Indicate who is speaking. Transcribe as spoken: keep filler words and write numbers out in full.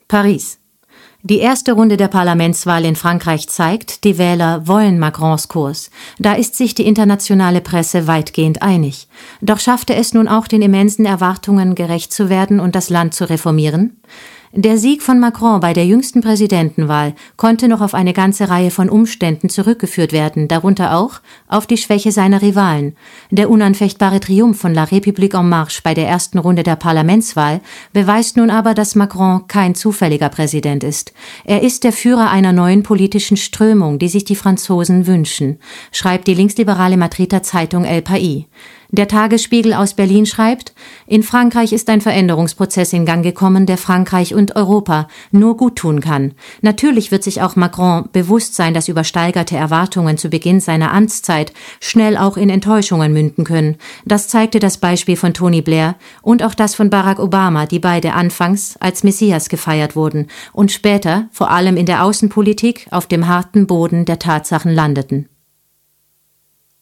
Speaker 1: Paris. Die erste Runde der Parlamentswahl in Frankreich zeigt, die Wähler wollen Macrons Kurs. Da ist sich die internationale Presse weitgehend einig. Doch schaffte es nun auch, den immensen Erwartungen gerecht zu werden und das Land zu reformieren? Der Sieg von Macron bei der jüngsten Präsidentenwahl konnte noch auf eine ganze Reihe von Umständen zurückgeführt werden, darunter auch auf die Schwäche seiner Rivalen. Der unanfechtbare Triumph von La République en Marche bei der ersten Runde der Parlamentswahl beweist nun aber, dass Macron kein zufälliger Präsident ist. Er ist der Führer einer neuen politischen Strömung, die sich die Franzosen wünschen, schreibt die linksliberale Madrider Zeitung El País. Der Tagesspiegel aus Berlin schreibt, in Frankreich ist ein Veränderungsprozess in Gang gekommen, der Frankreich und Europa nur guttun kann. Natürlich wird sich auch Macron bewusst sein, dass übersteigerte Erwartungen zu Beginn seiner Amtszeit schnell auch in Enttäuschungen münden können. Das zeigte das Beispiel von Tony Blair und auch das von Barack Obama, die beide anfangs als Messias gefeiert wurden und später, vor allem in der Außenpolitik, auf dem harten Boden der Tatsachen landeten.